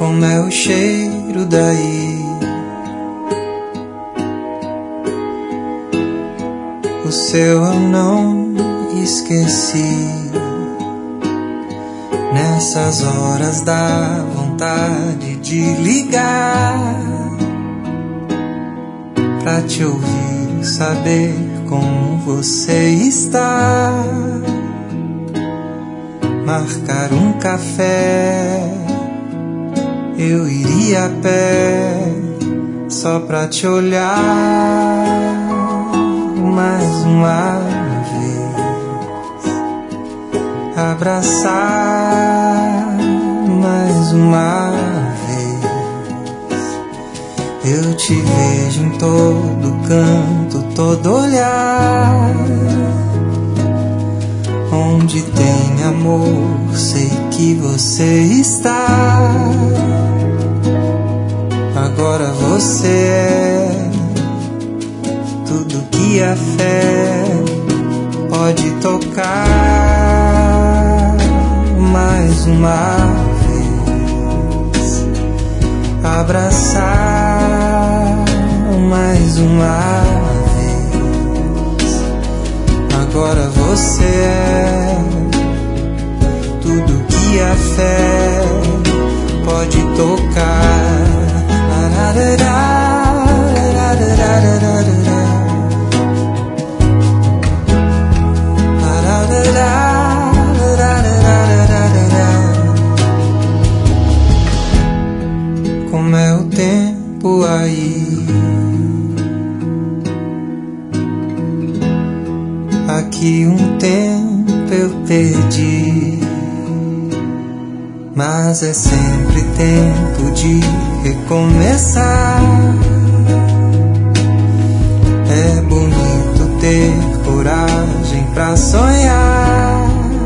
Como é o cheiro daí, o seu eu não esqueci. Nessas horas dá vontade de ligar pra te ouvir, saber como você está. Marcar um café, eu iria a pé só pra te olhar mais uma vez, abraçar mais uma vez. Eu te vejo em todo canto, todo olhar. Onde tem amor, sei que você está. Agora você é tudo que a fé pode tocar. Mais uma vez, abraçar mais uma vez. Agora você é tudo que a fé pode tocar. Como é o tempo aí, aqui um tempo eu perdi, mas é sempre tempo de recomeçar. É bonito ter coragem pra sonhar,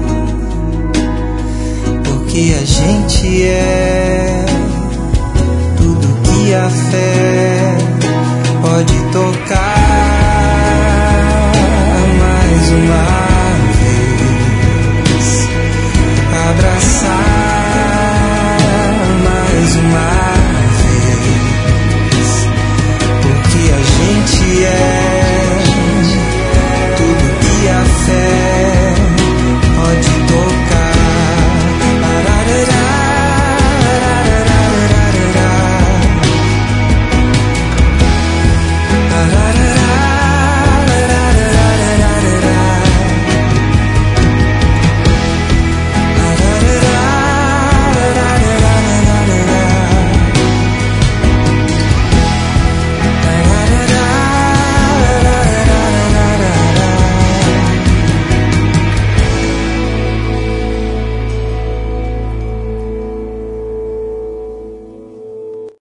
porque a gente é tudo que a fé pode tocar. Mais uma vez, abraçar mais uma vez.